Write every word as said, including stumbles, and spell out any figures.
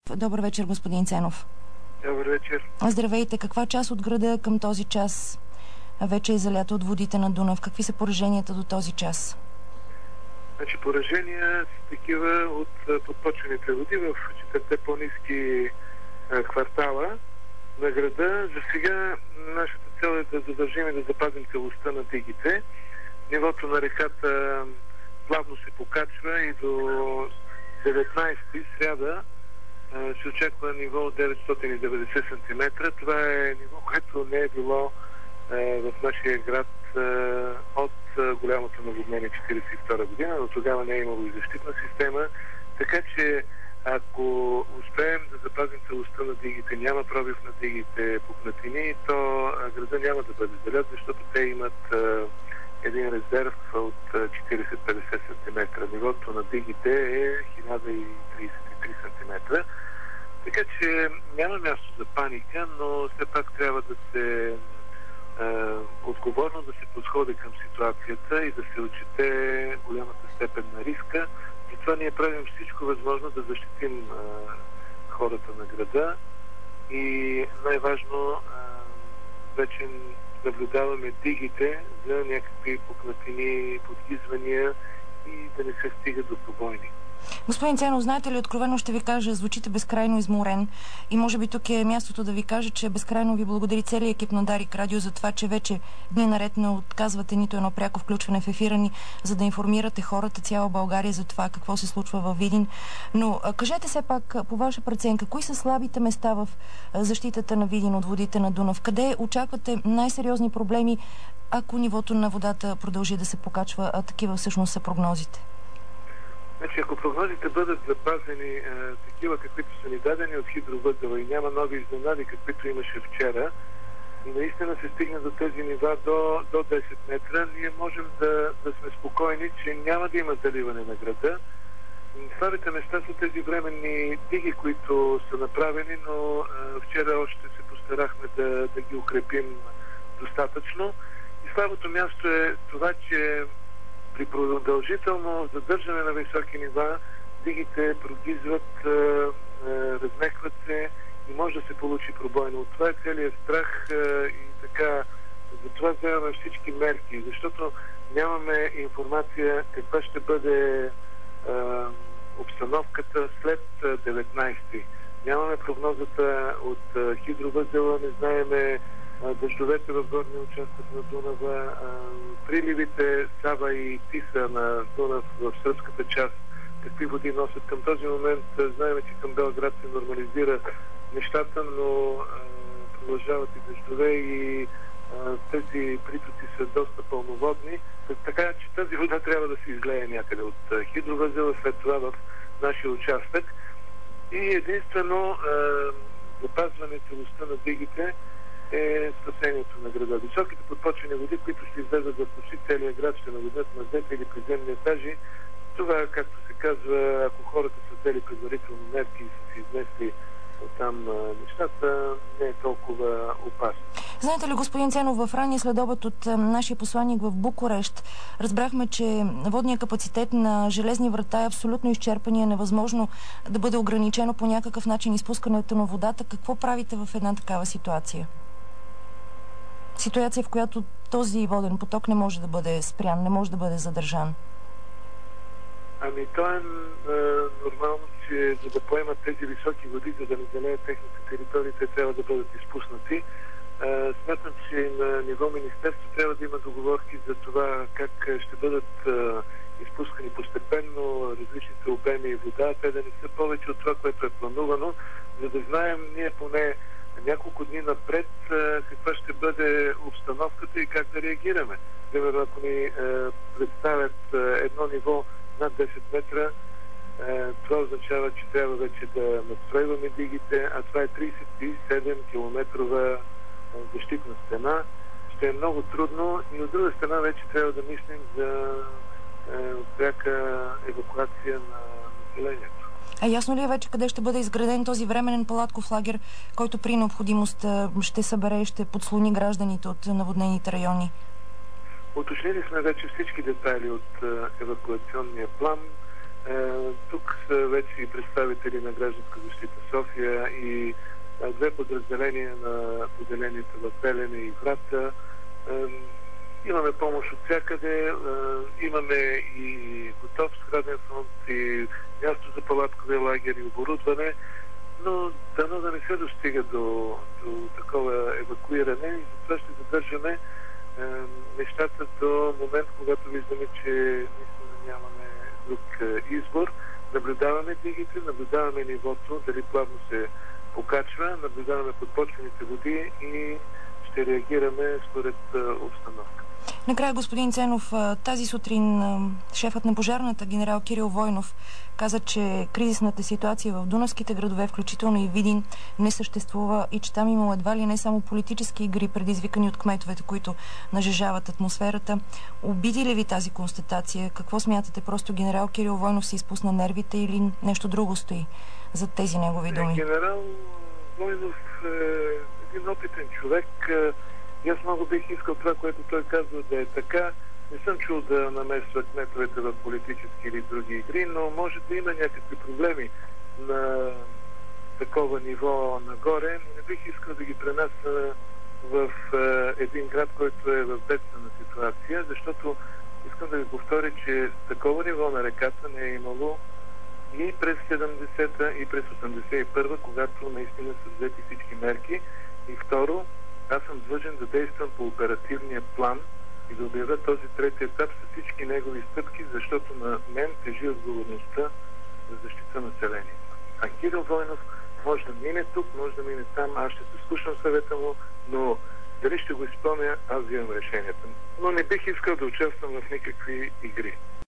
Добър вечер, господин Ценов. Добър вечер. Здравейте. Каква част от града към този час вече е залята от водите на Дунав? Какви са пораженията до този час? Значи поражения са такива от подпочвените води в четирите по-ниски квартала на града. За сега нашата цел е да задържим и да запазим целостта на дигите. Нивото на реката плавно се покачва и до деветнайсети сряда се очаква ниво от деветстотин и деветдесет сантиметра. Това е ниво, което не е било е, в нашия град е, от е, голямото наводнение четирийсет и втора година, но тогава не е имало и защитна система. Така че ако успеем да запазим целостта на дигите, няма пробив на дигите пукнатини, то града няма да бъде залят, защото те имат е, един резерв от четирийсет до петдесет сантиметра. Нивото на дигите е хиляда и трийсет и три сантиметра. Така че няма място за паника, но все пак трябва да се е, отговорно да се подходи към ситуацията и да се отчете голямата степен на риска. Затова ние правим всичко възможно да защитим е, хората на града и най-важно е, вече наблюдаваме дигите за някакви пукнатини, подгизвания и да не се стига до пробойни. Господин Ценов, знаете ли, откровено ще ви кажа, звучите безкрайно изморен и може би тук е мястото да ви кажа, че безкрайно ви благодари целият екип на Дарик Радио за това, че вече дни наред не отказвате нито едно пряко включване в ефира ни, за да информирате хората, цяла България за това какво се случва във Видин. Но кажете все пак, по ваша преценка, кои са слабите места в защитата на Видин от водите на Дунав? Къде очаквате най-сериозни проблеми, ако нивото на водата продължи да се покачва, а такива всъщност са прогнозите? Значи, ако прогнозите бъдат запазени е, такива, каквито са ни дадени от хидровъзела и няма нови изненади, каквито имаше вчера, и наистина се стигне до тези нива до, до десет метра, ние можем да, да сме спокойни, че няма да има заливане на града. Слабите места са тези временни диги, които са направени, но е, вчера още се постарахме да, да ги укрепим достатъчно. И слабото място е това, че при продължително задържане на високи нива, дигите прогизват, е, е, размехват се и може да се получи пробойно. От това е целият страх е, и така, затова вземаме всички мерки, защото нямаме информация каква ще бъде е, обстановката след деветнайсети. Нямаме прогнозата от е, хидровъзела, не знаеме дъждовете в горния участък на Дунава, приливите Сава и Тиса на Дунав в сръбската част, какви води носят. Към този момент знаем, че към Белград се нормализира нещата, но продължават и дъждове и тези притоци са доста пълноводни. Така че тази вода трябва да се излее някъде от хидровъзела, след това в нашия участък. И единствено запазване целостта на дигите е спасението на града. Високите подпочвени води, които ще излезат в почти целия град, ще наведат мазета или приземни етажи. Това, както се казва, ако хората са взели предварително мерки и са си изнесли оттам нещата, не е толкова опасно. Знаете ли, господин Ценов, в ранния следобед от нашия посланник в Букурещ разбрахме, че водният капацитет на Железни врата е абсолютно изчерпан и е невъзможно да бъде ограничено по някакъв начин изпускането на водата. Какво правите в една такава ситуация? Ситуация, в която този воден поток не може да бъде спрян, не може да бъде задържан. Ами то е, е нормално, че за да поемат тези високи води, за да не залеят техните територии, те трябва да бъдат изпуснати. Е, смятам, че на ниво министерство трябва да има договорки за това как ще бъдат е, изпускани постепенно различните обеми вода, те да не са повече от това, което е планувано, за да знаем ние поне няколко дни напред каква ще бъде обстановката и как да реагираме. Примерно, ако ни е, представят е, едно ниво над десет метра, е, това означава, че трябва вече да надстройваме дигите, а това е трийсет и седем километрова защитна стена. Ще е много трудно и от друга страна вече трябва да мислим за е, пряка евакуация на населението. А ясно ли е вече къде ще бъде изграден този временен палатков лагер, който при необходимост ще събере и ще подслони гражданите от наводнените райони? Уточнили сме вече всички детайли от евакуационния план. Тук са вече и представители на Гражданска защита София и две подразделения на поделението в Белене и Враца. Имаме помощ от всякъде, имаме и готов сграден фонд, и място за палаткови лагери, оборудване, но дано да не се достига до, до такова евакуиране и затова ще задържаме е, нещата до момент, когато виждаме, че наистина нямаме друг е, избор. Наблюдаваме дигите, наблюдаваме нивото, дали плавно се покачва, наблюдаваме подпочвените води и ще реагираме според е, обстановка. Накрая, господин Ценов, тази сутрин шефът на пожарната генерал Кирил Войнов каза, че кризисната ситуация в дунавските градове, включително и Видин, не съществува и че там имало едва ли не само политически игри, предизвикани от кметовете, които нажежават атмосферата. Обиди ли ви тази констатация? Какво смятате? Просто генерал Кирил Войнов се изпусна нервите или нещо друго стои зад тези негови думи? Генерал Войнов е един опитен човек. И аз много бих искал това, което той казва, да е така. Не съм чул да намесва кметовете в политически или други игри, но може да има някакви проблеми на такова ниво нагоре. Не бих искал да ги пренася в е, един град, който е в бедствена ситуация, защото искам да ви повторя, че такова ниво на реката не е имало и през седемдесета и през осемдесет и първа, когато наистина са взети всички мерки. И второ, аз съм длъжен да действам по оперативния план и да обявя този трети етап с всички негови стъпки, защото на мен тежи отговорността за защита на населението. А Кирил Войнов може да мине тук, може да мине там, аз ще се слушам съвета му, но дали ще го изпълня, аз взимам решението. Но не бих искал да участвам в никакви игри.